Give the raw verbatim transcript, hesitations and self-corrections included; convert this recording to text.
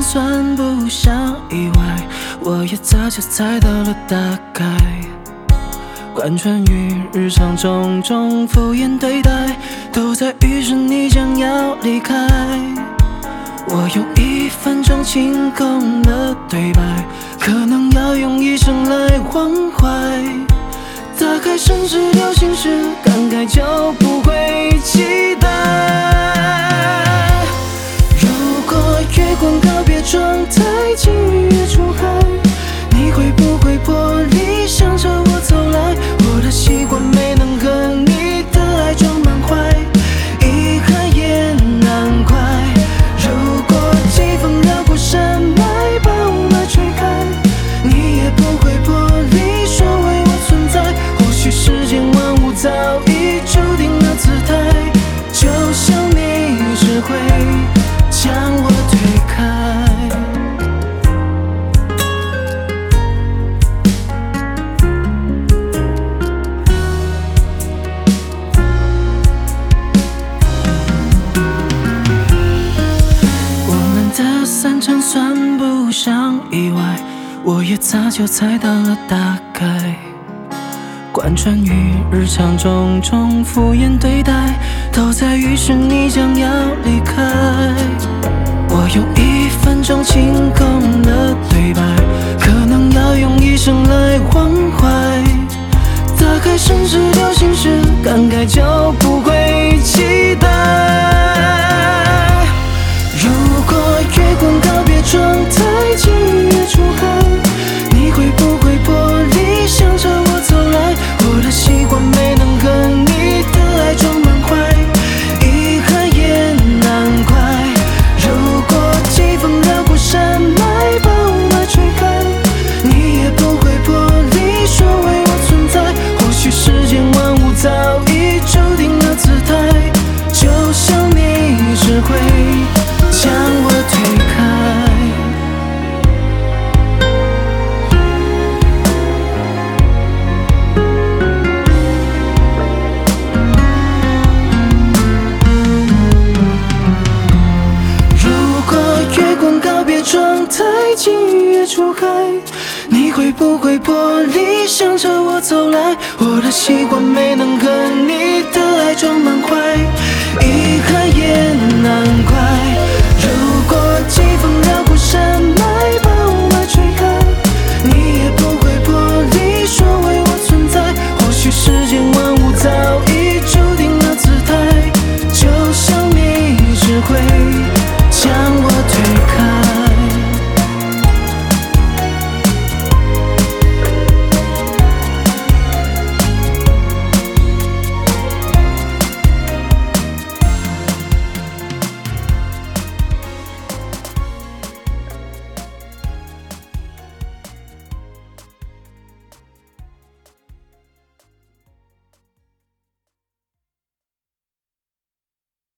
算不上意外，我也早就猜到了大概。贯穿于日常种种敷衍对待，都在预示你将要离开。我用一分钟清空了对白，可能要用一生来忘怀。打开城市流行时，感慨就不会期待。如果月光告别状态，金鱼也出海，你会不会玻璃想着我走来？我的习惯没能和你的爱装满怀，遗憾也难怪。如果季风绕过山脉，把雾霾吹开，你也不会玻璃说为我存在。或许世间万物早已注定了姿态，就像你只会将我推开。散场算不上意外，我也早就猜到了大概。贯穿于日常种种敷衍对待，都在预示你将要离开。我用一分钟清空了对白，可能要用一生来忘怀。打开城市流行时，感慨就不会期待。如果月光告别状态，金鱼也出海，你会不会玻璃想着我走来？我的习惯没能和你的爱装满怀，遗憾也难怪。如果季风绕过山脉，把雾霾吹开，你也不会玻璃说为我存在。或许世间万物早已注定了姿态，就像你只会将我推开。如果月光告别状态，金鱼也出海，你会不会玻璃想着我走来？我的习惯没能和你